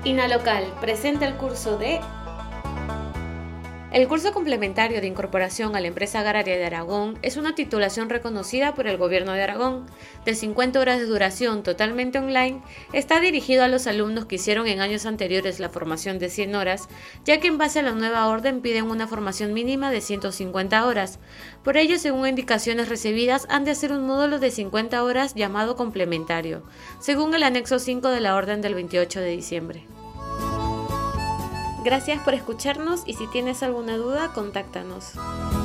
INALOCAL presenta el curso de... El curso complementario de incorporación a la empresa agraria de Aragón es una titulación reconocida por el Gobierno de Aragón. De 50 horas de duración totalmente online, está dirigido a los alumnos que hicieron en años anteriores la formación de 100 horas, ya que en base a la nueva orden piden una formación mínima de 150 horas. Por ello, según indicaciones recibidas, han de hacer un módulo de 50 horas llamado complementario, según el anexo 5 de la orden del 28 de diciembre. Gracias por escucharnos y si tienes alguna duda, contáctanos.